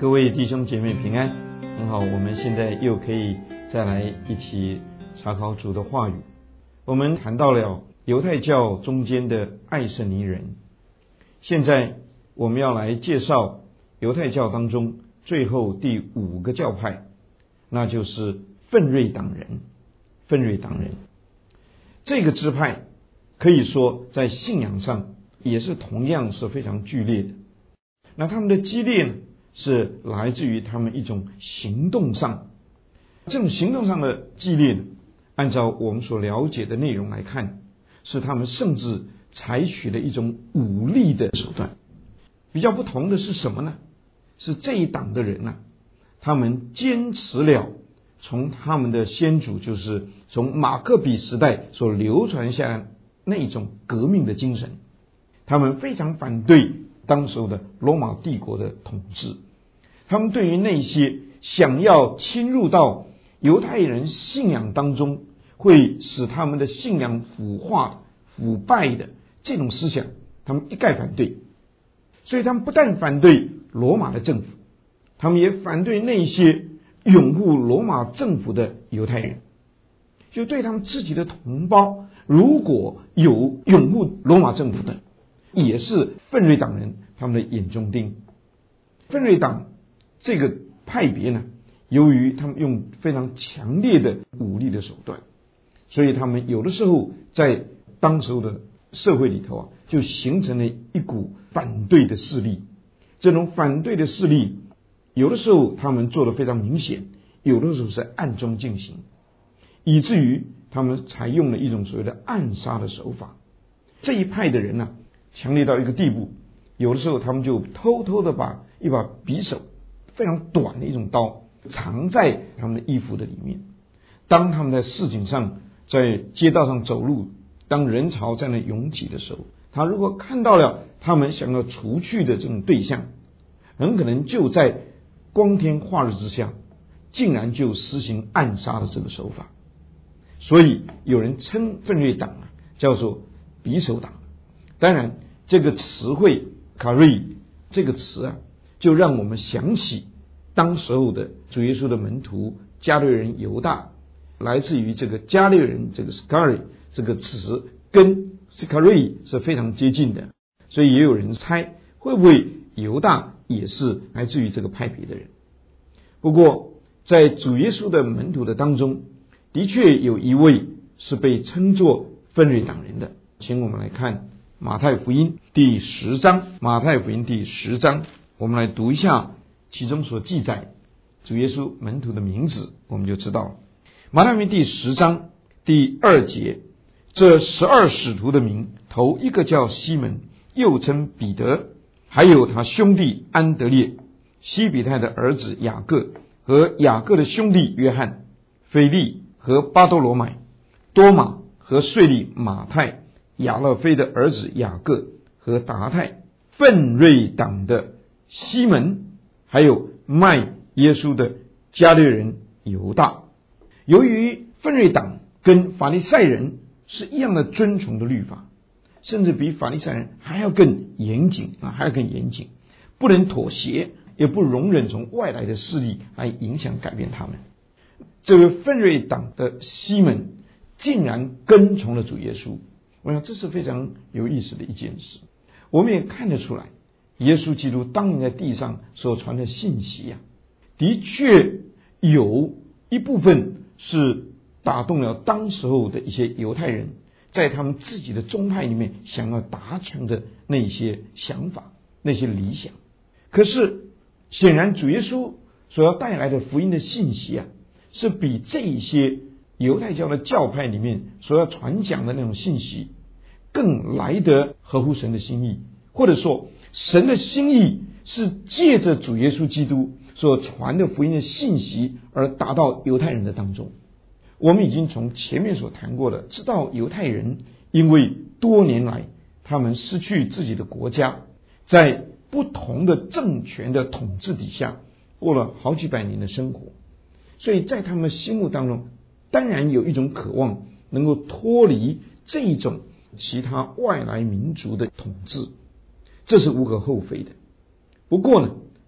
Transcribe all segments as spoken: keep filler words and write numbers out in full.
各位弟兄姐妹平安，很好，我们现在又可以再来一起查考主的话语。我们谈到了犹太教中间的爱圣尼人，现在我们要来介绍犹太教当中最后第五个教派，那就是奋锐党人。奋锐党人这个支派可以说在信仰上也是同样是非常剧烈的。那他们的激烈呢，是来自于他们一种行动上，这种行动上的激烈呢，按照我们所了解的内容来看，是他们甚至采取了一种武力的手段。比较不同的是什么呢？是这一党的人呢、啊，他们坚持了从他们的先祖，就是从马克比时代所流传下来那种革命的精神。他们非常反对当时的罗马帝国的统治，他们对于那些想要侵入到犹太人信仰当中，会使他们的信仰腐化、腐败的这种思想，他们一概反对。所以他们不但反对罗马的政府，他们也反对那些拥护罗马政府的犹太人，就对他们自己的同胞，如果有拥护罗马政府的，也是奋锐党人他们的眼中钉。奋锐党这个派别呢，由于他们用非常强烈的武力的手段，所以他们有的时候在当时的社会里头啊，就形成了一股反对的势力。这种反对的势力，有的时候他们做得非常明显，有的时候是暗中进行，以至于他们采用了一种所谓的暗杀的手法。这一派的人呢、啊，强烈到一个地步，有的时候他们就偷偷的把一把匕首，非常短的一种刀，藏在他们的衣服的里面。当他们在市井上，在街道上走路，当人潮在那拥挤的时候，他如果看到了他们想要除去的这种对象，很可能就在光天化日之下，竟然就实行暗杀的这个手法。所以有人称奋锐党啊叫做匕首党。当然这个词汇卡瑞这个词啊，就让我们想起当时候的主耶稣的门徒加略人犹大，来自于这个加略人这个 Scary 这个词跟 Scary 是非常接近的，所以也有人猜会不会犹大也是来自于这个派别的人。不过在主耶稣的门徒的当中，的确有一位是被称作奋锐党人的。请我们来看马太福音第十章，马太福音第十章，我们来读一下其中所记载主耶稣门徒的名字，我们就知道了。马太福音第十章第二节，这十二使徒的名，头一个叫西门，又称彼得，还有他兄弟安德烈，西比泰的儿子雅各，和雅各的兄弟约翰，腓利和巴多罗买，多马和税吏马太，亚勒菲的儿子雅各和达太，奋锐党的西门，还有卖耶稣的加略人犹大。由于奋锐党跟法利赛人是一样的遵从的律法，甚至比法利赛人还要更严谨啊，还要更严谨，不能妥协，也不容忍从外来的势力来影响改变他们。这位奋锐党的西门竟然跟从了主耶稣，我想这是非常有意思的一件事。我们也看得出来，耶稣基督当年在地上所传的信息啊，的确有一部分是打动了当时候的一些犹太人，在他们自己的宗派里面想要达成的那些想法、那些理想。可是显然主耶稣所要带来的福音的信息啊，是比这一些犹太教的教派里面所要传讲的那种信息更来得合乎神的心意，或者说神的心意是借着主耶稣基督所传的福音的信息而达到犹太人的当中。我们已经从前面所谈过的，知道犹太人因为多年来他们失去自己的国家，在不同的政权的统治底下过了好几百年的生活，所以在他们心目当中当然有一种渴望能够脱离这一种其他外来民族的统治，这是无可厚非的。不过呢，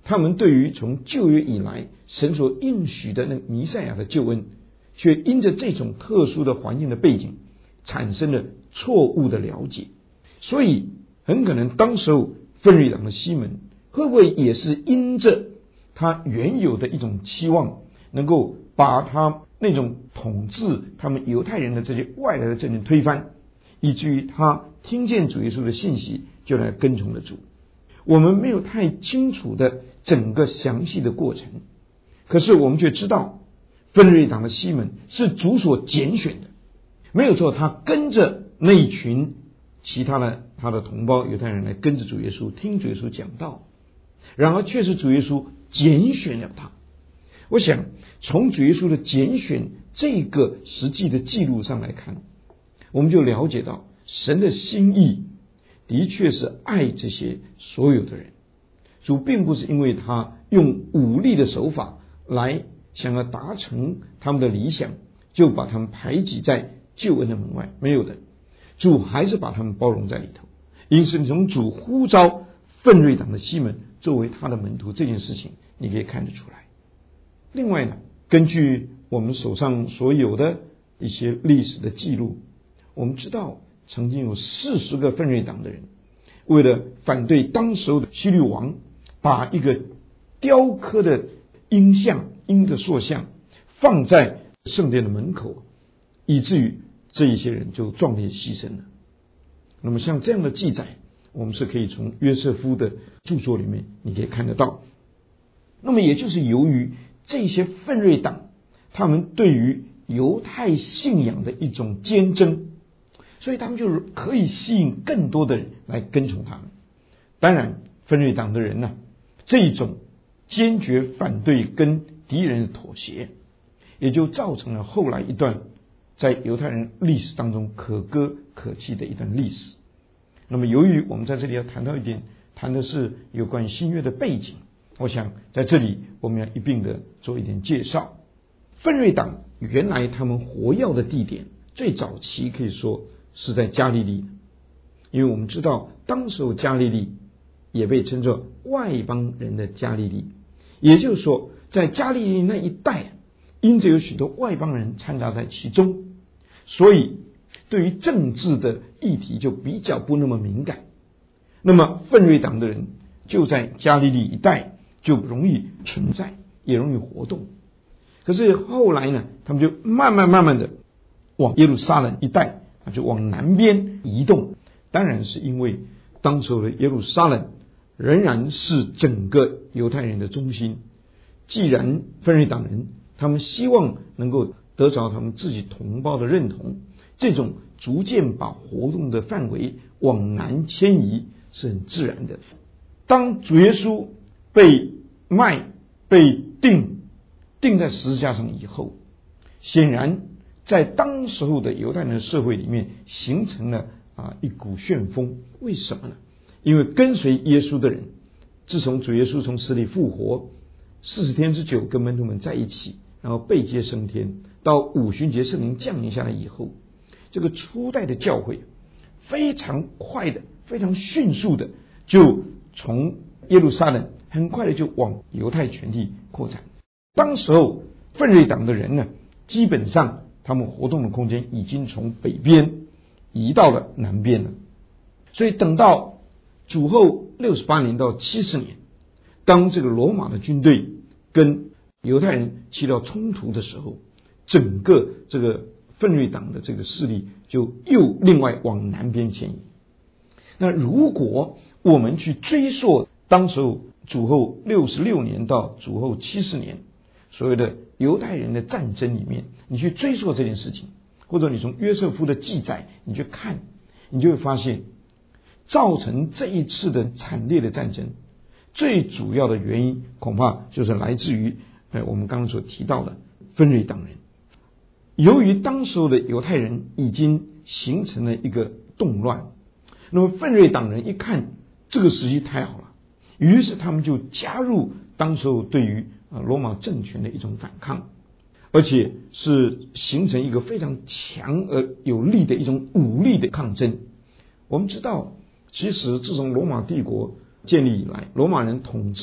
他们对于从旧约以来神所应许的那弥赛亚的救恩，却因着这种特殊的环境的背景，产生了错误的了解。所以很可能当时候奋锐党的西门会不会也是因着他原有的一种期望，能够把他那种统治他们犹太人的这些外来的政权推翻，以至于他听见主耶稣的信息就来跟从了主。我们没有太清楚的整个详细的过程，可是我们却知道奋锐党的西门是主所拣选的，没有错，他跟着那一群其他的他的同胞犹太人来跟着主耶稣听主耶稣讲道，然而却是主耶稣拣选了他。我想从主耶稣的拣选这个实际的记录上来看，我们就了解到神的心意的确是爱这些所有的人。主并不是因为他用武力的手法来想要达成他们的理想，就把他们排挤在救恩的门外，没有的，主还是把他们包容在里头。因此从主呼召奋锐党的西门作为他的门徒这件事情，你可以看得出来。另外呢，根据我们手上所有的一些历史的记录，我们知道曾经有四十个奋锐党的人为了反对当时的希律王，把一个雕刻的鹰像鹰的塑像放在圣殿的门口，以至于这一些人就壮烈牺牲了。那么像这样的记载，我们是可以从约瑟夫的著作里面你可以看得到。那么也就是由于这些奋锐党他们对于犹太信仰的一种坚贞，所以他们就是可以吸引更多的人来跟从他们。当然奋锐党的人呢、啊，这种坚决反对跟敌人的妥协，也就造成了后来一段在犹太人历史当中可歌可泣的一段历史。那么由于我们在这里要谈到一点，谈的是有关于新约的背景，我想在这里我们要一并的做一点介绍。奋锐党原来他们活跃的地点最早期可以说是在加利利，因为我们知道当时候加利利也被称作外邦人的加利利，也就是说在加利利那一带因着有许多外邦人掺杂在其中，所以对于政治的议题就比较不那么敏感。那么奋锐党的人就在加利利一带就容易存在，也容易活动。可是后来呢，他们就慢慢慢慢的往耶路撒冷一带就往南边移动。当然是因为当时的耶路撒冷仍然是整个犹太人的中心，既然奋锐党人他们希望能够得着他们自己同胞的认同，这种逐渐把活动的范围往南迁移是很自然的。当主耶稣被卖被钉钉在十字架上以后，显然在当时候的犹太人的社会里面形成了啊一股旋风。为什么呢？因为跟随耶稣的人，自从主耶稣从死里复活，四十天之久跟门徒们在一起，然后被接升天，到五旬节圣灵降临下来以后，这个初代的教会非常快的非常迅速的就从耶路撒冷很快的就往犹太全地扩展。当时候奋锐党的人呢，基本上他们活动的空间已经从北边移到了南边了。所以等到主后六十八年到七十年，当这个罗马的军队跟犹太人起到冲突的时候，整个这个奋锐党的这个势力就又另外往南边迁移。那如果我们去追溯当时候主后六十六年到主后七十年所谓的犹太人的战争里面，你去追溯这件事情，或者你从约瑟夫的记载你去看，你就会发现造成这一次的惨烈的战争最主要的原因恐怕就是来自于呃我们刚刚所提到的奋锐党人。由于当时候的犹太人已经形成了一个动乱，那么奋锐党人一看这个时机太好了，于是他们就加入当时候对于罗马政权的一种反抗，而且是形成一个非常强而有力的一种武力的抗争。我们知道其实自从罗马帝国建立以来，罗马人统治了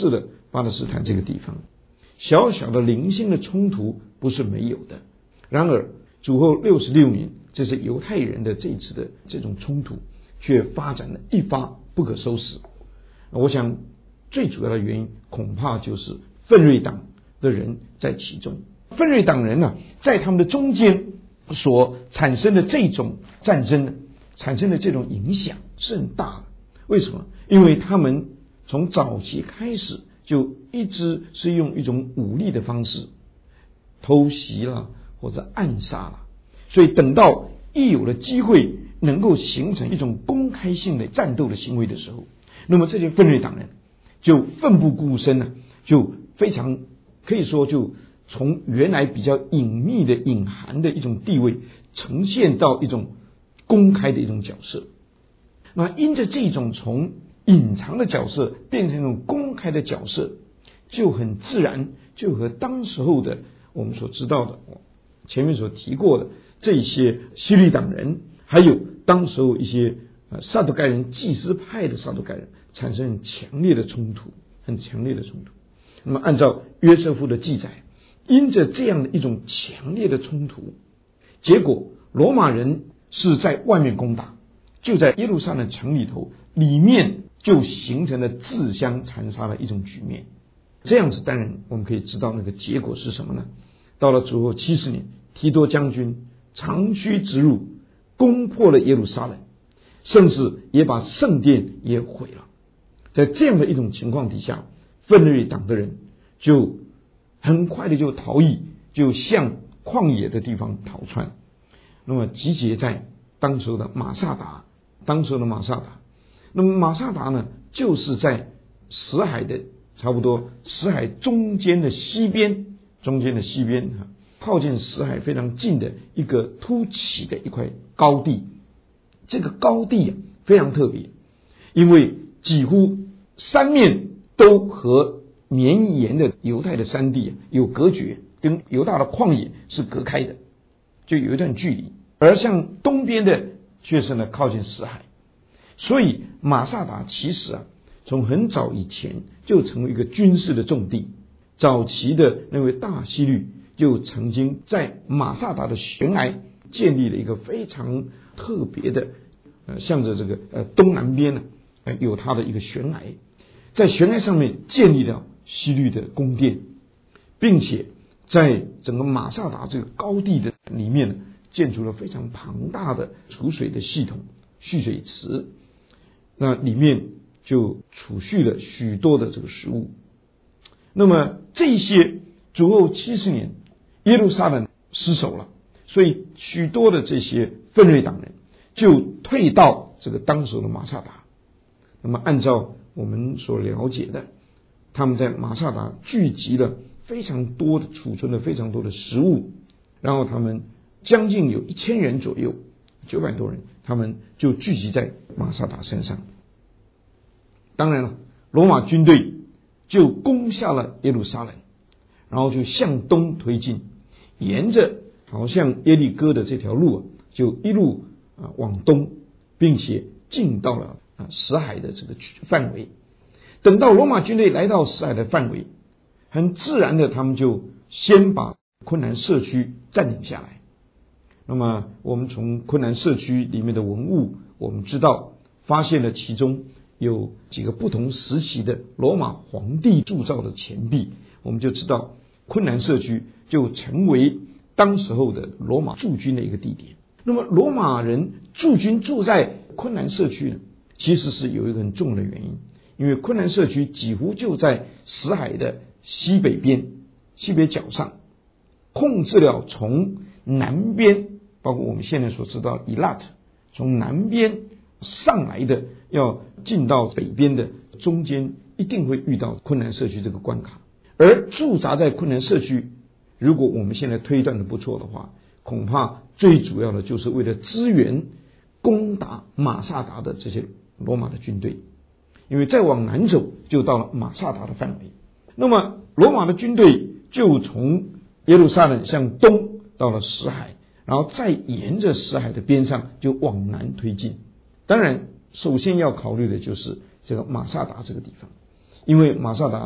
巴勒斯坦这个地方。小小的零星的冲突不是没有的，然而主后六十六年，这是犹太人的这次的这种冲突却发展了一发不可收拾。我想最主要的原因恐怕就是奋锐党的人在其中。奋锐党人呢、啊，在他们的中间所产生的这种战争呢，产生的这种影响是很大的。为什么？因为他们从早期开始就一直是用一种武力的方式偷袭了或者暗杀了，所以等到一有了机会能够形成一种公开性的战斗的行为的时候，那么这些奋锐党人就奋不顾身呢、啊，就非常可以说就从原来比较隐秘的隐含的一种地位呈现到一种公开的一种角色。那因着这种从隐藏的角色变成一种公开的角色，就很自然就和当时候的我们所知道的前面所提过的这些希律党人，还有当时候一些撒都该人祭司派的撒都该人产生很强烈的冲突，很强烈的冲突。那么按照约瑟夫的记载，因着这样的一种强烈的冲突，结果罗马人是在外面攻打，就在耶路撒冷城里头，里面就形成了自相残杀的一种局面。这样子当然我们可以知道那个结果是什么呢？到了主后七十年，提多将军长驱直入，攻破了耶路撒冷，甚至也把圣殿也毁了。在这样的一种情况底下，奋锐党的人就很快的就逃逸，就向旷野的地方逃窜。那么集结在当时的马萨达，当时的马萨达，那么马萨达呢，就是在死海的差不多死海中间的西边，中间的西边靠近死海非常近的一个凸起的一块高地。这个高地啊非常特别，因为几乎三面都和绵延的犹太的山地有隔绝，跟犹大的旷野是隔开的，就有一段距离。而向东边的却是呢靠近死海，所以马萨达其实啊从很早以前就成为一个军事的重地。早期的那位大希律就曾经在马萨达的悬崖建立了一个非常特别的呃向着这个呃东南边呢、呃、有它的一个悬崖，在悬崖上面建立了希律的宫殿，并且在整个马萨达这个高地的里面呢建筑了非常庞大的储水的系统，蓄水池，那里面就储蓄了许多的这个食物。那么这些主后七十年耶路撒冷失守了，所以许多的这些奋锐党人就退到这个当时的马萨达。那么按照我们所了解的，他们在马萨达聚集了非常多的储存了非常多的食物，然后他们将近有一千人左右，九百多人，他们就聚集在马萨达身上。当然了，罗马军队就攻下了耶路撒冷，然后就向东推进，沿着好像耶利哥的这条路、啊、就一路、啊、往东，并且进到了、啊、死海的这个范围。等到罗马军队来到死海的范围，很自然的他们就先把昆兰社区占领下来。那么我们从昆兰社区里面的文物，我们知道发现了其中有几个不同时期的罗马皇帝铸造的钱币，我们就知道昆兰社区就成为当时候的罗马驻军的一个地点。那么罗马人驻军住在昆兰社区呢，其实是有一个很重要的原因，因为昆兰社区几乎就在死海的西北边西北角上，控制了从南边包括我们现在所知道以拉特从南边上来的要进到北边的中间一定会遇到昆兰社区这个关卡。而驻扎在昆兰社区，如果我们现在推断的不错的话，恐怕最主要的就是为了支援攻打马萨达的这些罗马的军队，因为再往南走就到了马萨达的范围。那么罗马的军队就从耶路撒冷向东到了死海，然后再沿着死海的边上就往南推进。当然首先要考虑的就是这个马萨达这个地方，因为马萨达我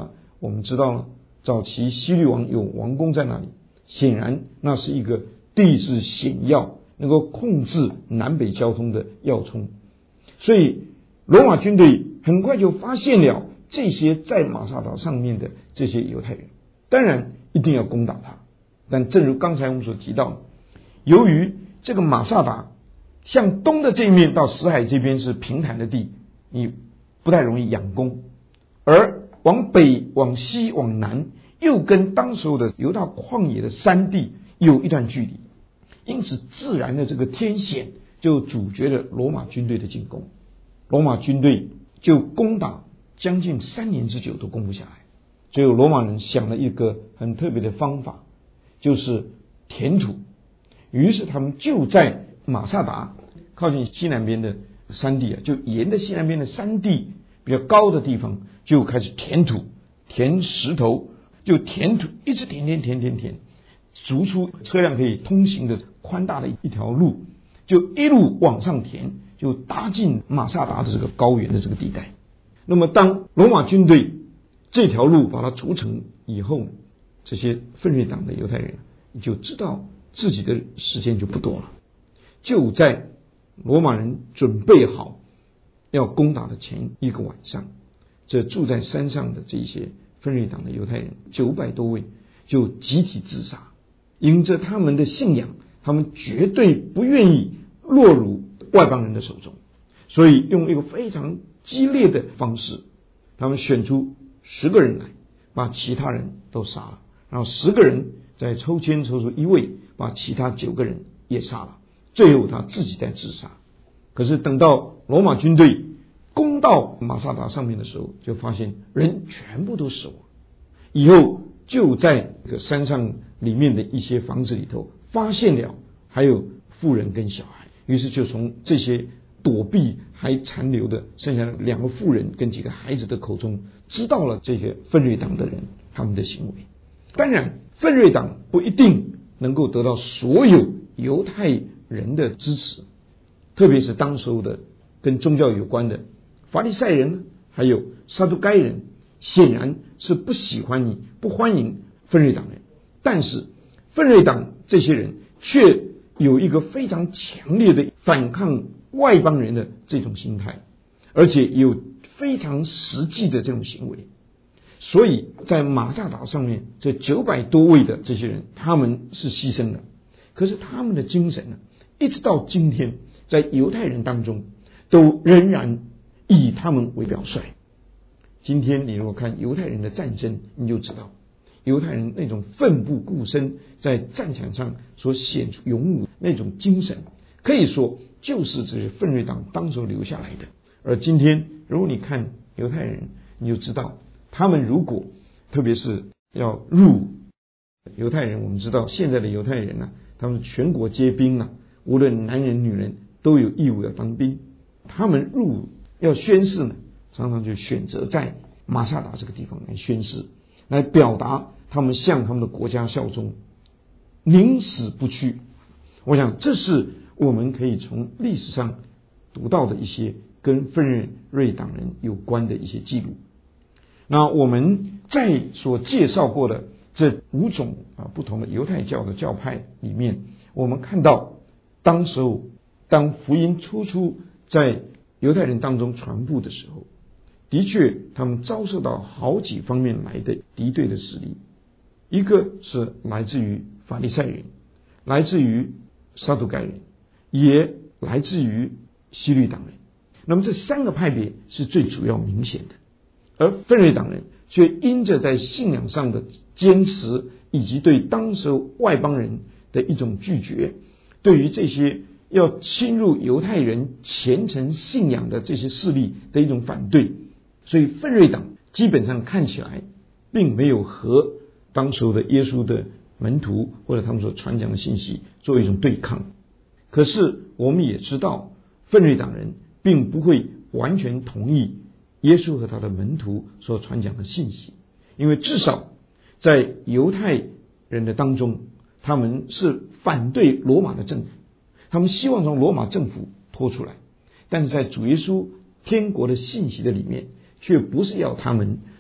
我们知道早期希律王有王宫在那里，显然那是一个地势险要，能够控制南北交通的要冲。所以罗马军队很快就发现了这些在马萨达上面的这些犹太人，当然一定要攻打他。但正如刚才我们所提到，由于这个马萨达向东的这一面到死海这边是平坦的地，你不太容易仰攻，而往北往西往南又跟当时候的犹大旷野的山地有一段距离，因此自然的这个天险就阻绝了罗马军队的进攻。罗马军队就攻打将近三年之久都攻不下来。最后罗马人想了一个很特别的方法，就是填土。于是他们就在马萨达靠近西南边的山地啊，就沿着西南边的山地比较高的地方就开始填土，填石头，就填土，一直填填填填填，筑出车辆可以通行的宽大的一条路，就一路往上填，就搭进马萨达的这个高原的这个地带。那么当罗马军队这条路把它筑成以后，这些奋锐党的犹太人就知道自己的时间就不多了。就在罗马人准备好要攻打的前一个晚上，这住在山上的这些奋锐党的犹太人九百多位就集体自杀。因着他们的信仰，他们绝对不愿意落入外邦人的手中，所以用一个非常激烈的方式，他们选出十个人来，把其他人都杀了，然后十个人再抽签抽出一位，把其他九个人也杀了，最后他自己在自杀。可是等到罗马军队攻到马萨达上面的时候，就发现人全部都死亡。以后就在这个山上里面的一些房子里头发现了还有妇人跟小孩，于是就从这些躲避还残留的剩下的两个妇人跟几个孩子的口中知道了这些奋锐党的人他们的行为。当然奋锐党不一定能够得到所有犹太人的支持，特别是当时候的跟宗教有关的法利赛人还有撒都该人，显然是不喜欢你不欢迎奋锐党人。但是奋锐党这些人却有一个非常强烈的反抗外邦人的这种心态，而且有非常实际的这种行为。所以在马萨达上面这九百多位的这些人，他们是牺牲了，可是他们的精神呢，一直到今天在犹太人当中都仍然以他们为表率。今天你如果看犹太人的战争，你就知道犹太人那种奋不顾身在战场上所显出勇武那种精神，可以说就是这些奋锐党当时留下来的。而今天如果你看犹太人，你就知道他们如果特别是要入犹太人，我们知道现在的犹太人呢、啊，他们全国皆兵啊，无论男人女人都有义务要当兵。他们入要宣誓呢，常常就选择在马萨达这个地方来宣誓，来表达他们向他们的国家效忠，宁死不屈。我想这是我们可以从历史上读到的一些跟奋锐党人有关的一些记录。那我们在所介绍过的这五种啊不同的犹太教的教派里面，我们看到当时候当福音初初在犹太人当中传布的时候，的确他们遭受到好几方面来的敌对的势力。一个是来自于法利赛人，来自于撒都该人，也来自于希律党人。那么这三个派别是最主要明显的，而奋锐党人却因着在信仰上的坚持，以及对当时外邦人的一种拒绝，对于这些要侵入犹太人虔诚信仰的这些势力的一种反对，所以奋锐党基本上看起来并没有和当时的耶稣的门徒或者他们所传讲的信息做一种对抗。可是我们也知道奋锐党人并不会完全同意耶稣和他的门徒所传讲的信息，因为至少在犹太人的当中，他们是反对罗马的政府，他们希望从罗马政府脱出来，但是在主耶稣天国的信息的里面，却不是要他们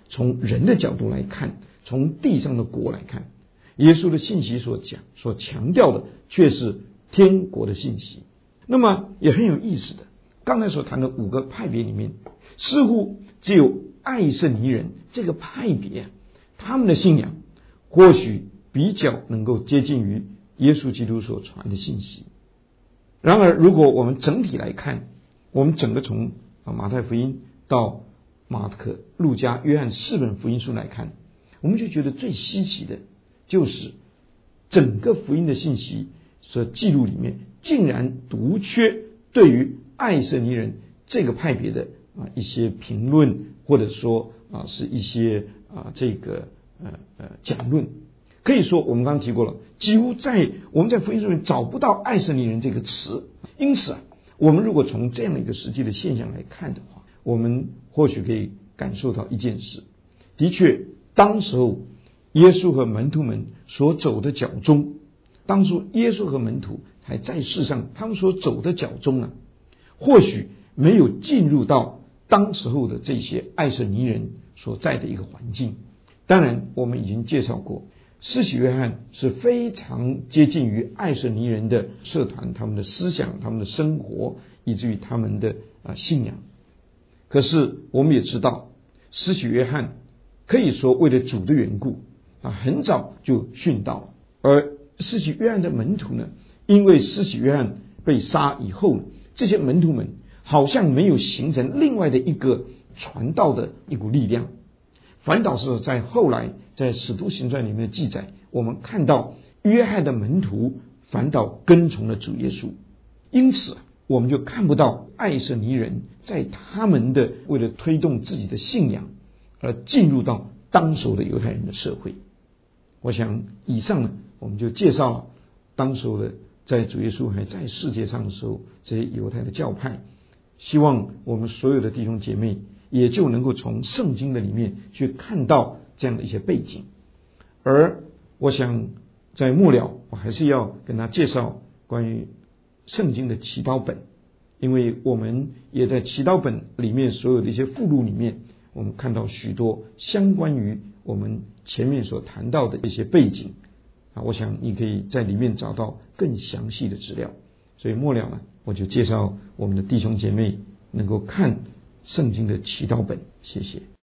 从人的角度来看，从地上的国来看，耶稣的信息所讲所强调的却是天国的信息。那么也很有意思的，刚才所谈的五个派别里面，似乎只有爱色尼人这个派别，他们的信仰或许比较能够接近于耶稣基督所传的信息。然而如果我们整体来看，我们整个从马太福音到马可、路加、约翰四本福音书来看，我们就觉得最稀奇的就是整个福音的信息所记录里面竟然独缺对于爱色尼人这个派别的啊一些评论，或者说啊是一些啊这个呃呃讲论。可以说我们刚刚提过了，几乎在我们在福音书里面找不到爱色尼人这个词。因此啊，我们如果从这样的一个实际的现象来看的话，我们或许可以感受到一件事，的确当时候耶稣和门徒们所走的脚中，当初耶稣和门徒还在世上，他们所走的脚中呢，或许没有进入到当时候的这些爱色尼人所在的一个环境。当然我们已经介绍过，施洗约翰是非常接近于爱色尼人的社团，他们的思想，他们的生活，以至于他们的啊信仰。可是我们也知道，施洗约翰可以说为了主的缘故啊，很早就殉道了。而施洗约翰的门徒呢，因为施洗约翰被杀以后，这些门徒们好像没有形成另外的一个传道的一股力量，反倒是在后来在使徒行传里面的记载，我们看到约翰的门徒反倒跟从了主耶稣。因此我们就看不到爱色尼人在他们的为了推动自己的信仰而进入到当时的犹太人的社会。我想以上呢，我们就介绍了当时的在主耶稣还在世界上的时候这些犹太的教派。希望我们所有的弟兄姐妹也就能够从圣经的里面去看到这样的一些背景。而我想在末了，我还是要跟他介绍关于圣经的祈祷本，因为我们也在祈祷本里面所有的一些附录里面，我们看到许多相关于我们前面所谈到的一些背景啊，我想你可以在里面找到更详细的资料。所以末了呢，我就介绍我们的弟兄姐妹能够看圣经的祈祷本。谢谢。